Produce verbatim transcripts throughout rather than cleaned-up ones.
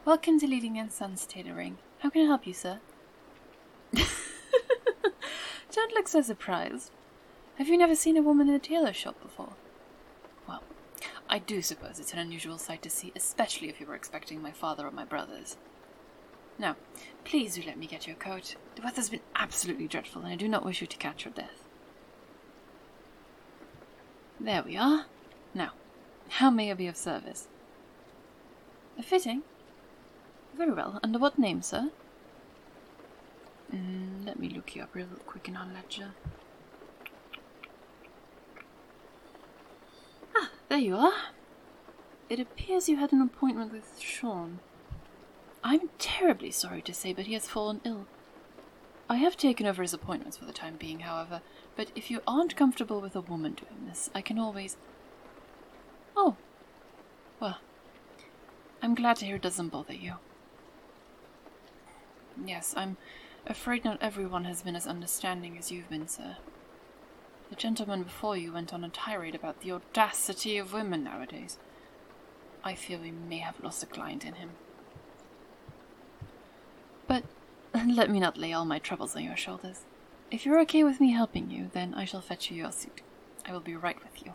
Welcome to Leading and Sons Tailoring. How can I help you, sir? Don't look so surprised. Have you never seen a woman in a tailor shop before? Well, I do suppose it's an unusual sight to see, especially if you were expecting my father or my brothers. Now, please do let me get your coat. The weather's been absolutely dreadful, and I do not wish you to catch your death. There we are. Now, how may I be of service? A fitting? Very well. Under what name, sir? Mm, let me look you up real quick in our ledger. Ah, there you are. It appears you had an appointment with Sean. I'm terribly sorry to say, but he has fallen ill. I have taken over his appointments for the time being, however, but if you aren't comfortable with a woman doing this, I can always... Oh, well, I'm glad to hear it doesn't bother you. Yes, I'm afraid not everyone has been as understanding as you've been, sir. The gentleman before you went on a tirade about the audacity of women nowadays. I fear we may have lost a client in him. But let me not lay all my troubles on your shoulders. If you're okay with me helping you, then I shall fetch you your suit. I will be right with you.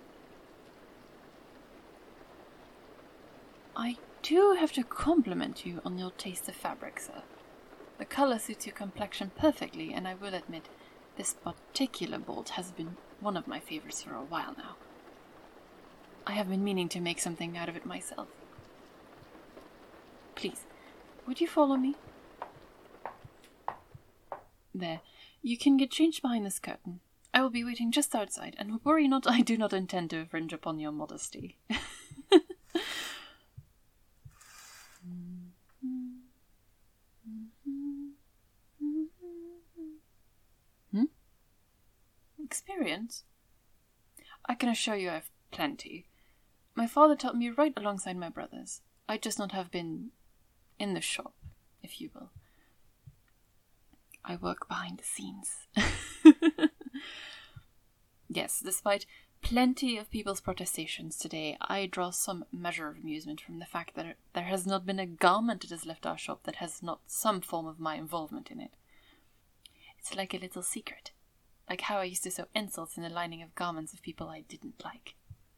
I do have to compliment you on your taste of fabric, sir. The colour suits your complexion perfectly, and I will admit, this particular bolt has been one of my favourites for a while now. I have been meaning to make something out of it myself. Please, would you follow me? There, you can get changed behind this curtain. I will be waiting just outside, and worry not, I do not intend to infringe upon your modesty. Hmm? Experience? I can assure you I have plenty. My father taught me right alongside my brothers. I just not have been in the shop, if you will. I work behind the scenes. Yes, despite plenty of people's protestations today, I draw some measure of amusement from the fact that there has not been a garment that has left our shop that has not some form of my involvement in it. It's like a little secret, like how I used to sew insults in the lining of garments of people I didn't like.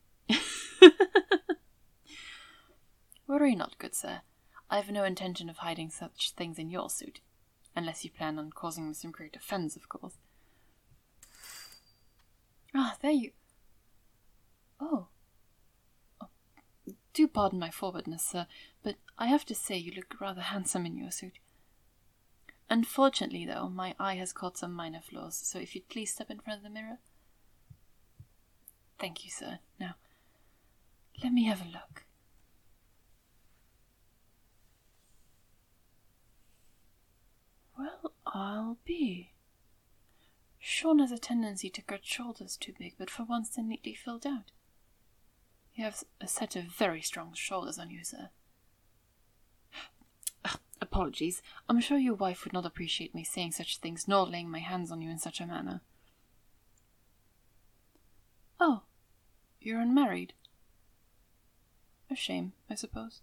Worry not, good sir. I have no intention of hiding such things in your suit, unless you plan on causing me some great offence, of course. Ah, there you... Oh. oh. Do pardon my forwardness, sir, but I have to say you look rather handsome in your suit. Unfortunately, though, my eye has caught some minor flaws, so if you'd please step in front of the mirror. Thank you, sir. Now, let me have a look. Well, I'll be. Sean has a tendency to cut shoulders too big, but for once they're neatly filled out. You have a set of very strong shoulders on you, sir. Apologies. I'm sure your wife would not appreciate me saying such things, nor laying my hands on you in such a manner. Oh, you're unmarried? A shame, I suppose.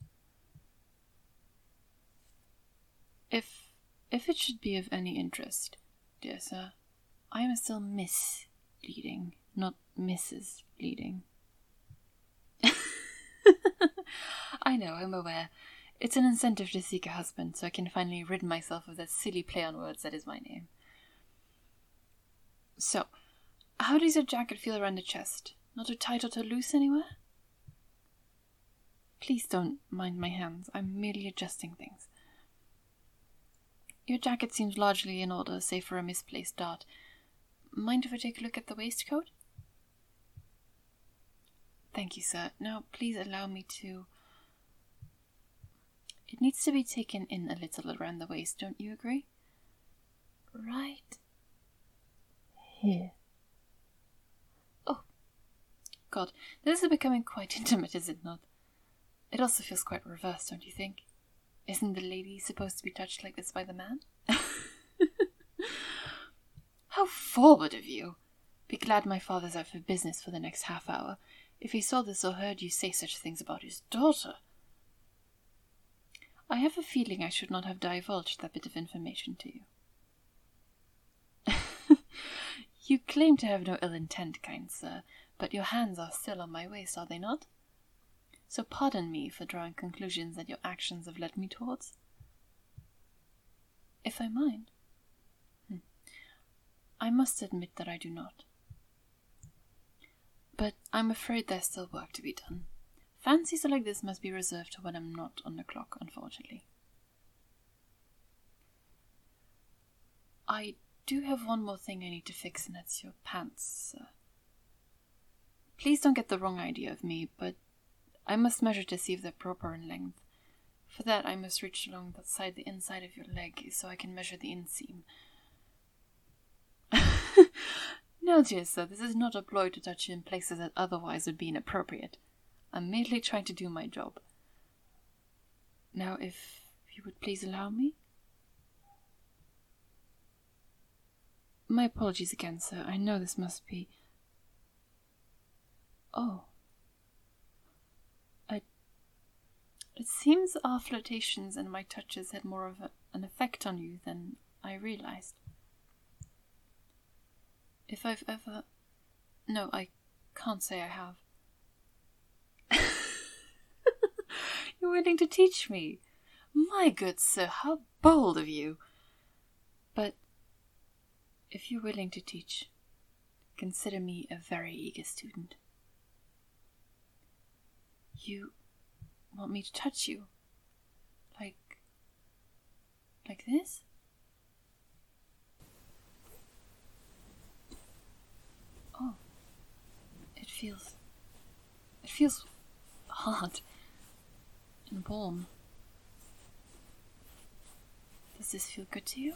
If if it should be of any interest, dear sir, I am still Miss Leading, not Missus Leading. I know, I'm aware. It's an incentive to seek a husband, so I can finally rid myself of that silly play on words that is my name. So, how does your jacket feel around the chest? Not too tight or too loose anywhere? Please don't mind my hands. I'm merely adjusting things. Your jacket seems largely in order, save for a misplaced dart. Mind if I take a look at the waistcoat? Thank you, sir. Now, please allow me to... It needs to be taken in a little around the waist, don't you agree? Right here. Oh, God, this is becoming quite intimate, is it not? It also feels quite reversed, don't you think? Isn't the lady supposed to be touched like this by the man? How forward of you! Be glad my father's out for business for the next half hour. If he saw this or heard you say such things about his daughter... I have a feeling I should not have divulged that bit of information to you. You claim to have no ill intent, kind sir, but your hands are still on my waist, are they not? So pardon me for drawing conclusions that your actions have led me towards. If I mind? Hm. I must admit that I do not. But I'm afraid there's still work to be done. Fancies like this must be reserved to when I'm not on the clock, unfortunately. I do have one more thing I need to fix, and that's your pants, sir. Please don't get the wrong idea of me, but I must measure to see if they're proper in length. For that, I must reach along the side, the inside of your leg, so I can measure the inseam. No, dear sir, this is not a ploy to touch you in places that otherwise would be inappropriate. I'm merely trying to do my job. Now, if you would please allow me? My apologies again, sir. I know this must be... Oh. I... It seems our flirtations and my touches had more of a, an effect on you than I realized. If I've ever... No, I can't say I have. You're willing to teach me? My good sir, how bold of you! But if you're willing to teach, consider me a very eager student. You want me to touch you? Like... like this? Oh. It feels... It feels hard and warm. Does this feel good to you?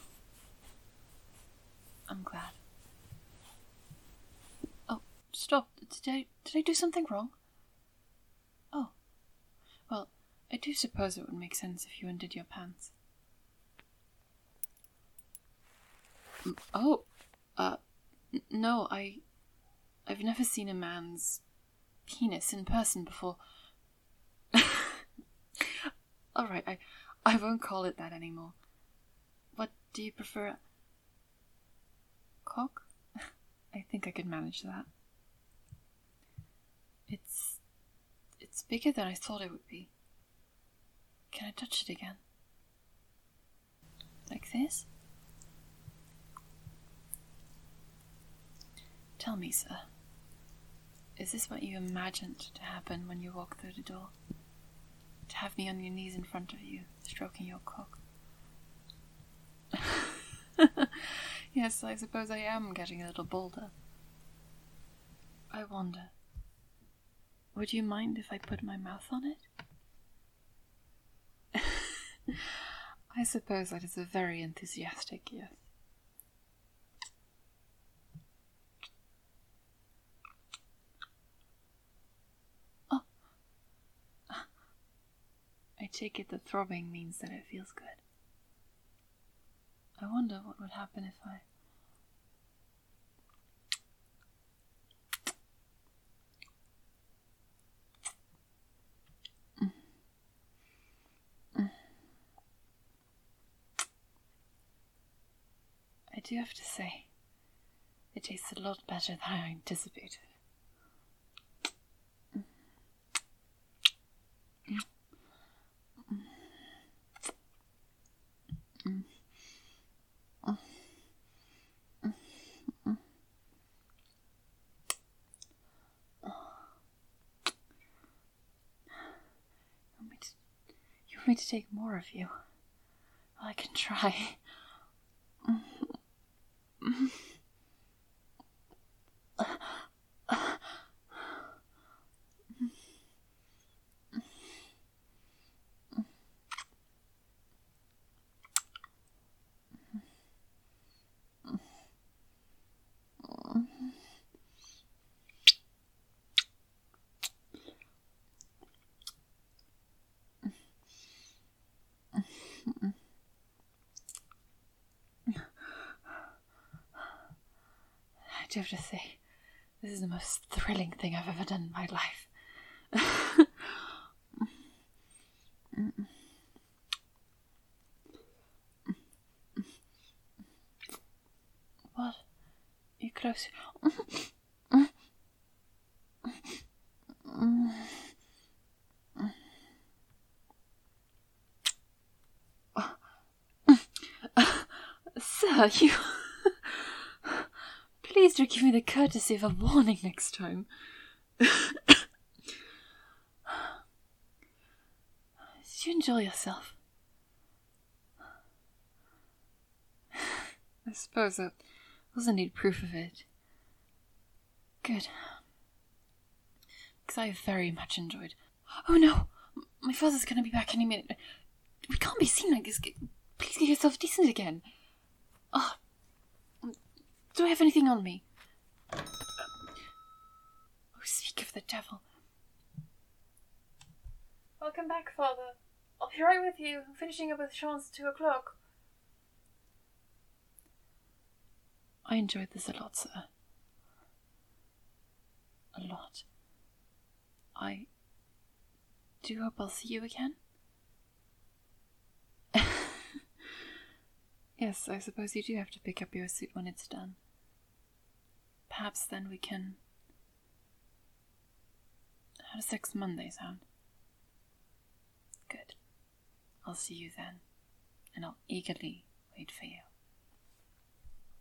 I'm glad. Oh, stop. Did I, did I do something wrong? Oh. Well, I do suppose it would make sense if you undid your pants. Oh. Uh, n- no, I... I've never seen a man's penis in person before. Alright, I, I won't call it that anymore. What do you prefer? Cock? I think I could manage that. It's... It's bigger than I thought it would be. Can I touch it again? Like this? Tell me, sir. Is this what you imagined to happen when you walked through the door? To have me on your knees in front of you, stroking your cock? Yes, I suppose I am getting a little bolder. I wonder, would you mind if I put my mouth on it? I suppose that is a very enthusiastic yes. Oh. I take it the throbbing means that it feels good. I wonder what would happen if I... Mm. Mm. I do have to say, it tastes a lot better than I anticipated. Mm. Mm. Mm. You want me to take more of you? Well, I can try. I do have to say, this is the most thrilling thing I've ever done in my life. close. Sir, you... Please do give me the courtesy of a warning next time. Did you enjoy yourself? I suppose that was indeed proof of it. Good. Because I very much enjoyed... Oh no! My father's gonna be back any minute. We can't be seen like this. Please get yourself decent again. Oh, do I have anything on me? Oh, speak of the devil. Welcome back, Father. I'll be right with you. I'm finishing up with Sean's two o'clock. I enjoyed this a lot, sir. A lot. I do hope I'll see you again. Yes, I suppose you do have to pick up your suit when it's done. Perhaps then we can... How does next Monday sound? Good. I'll see you then, and I'll eagerly wait for you.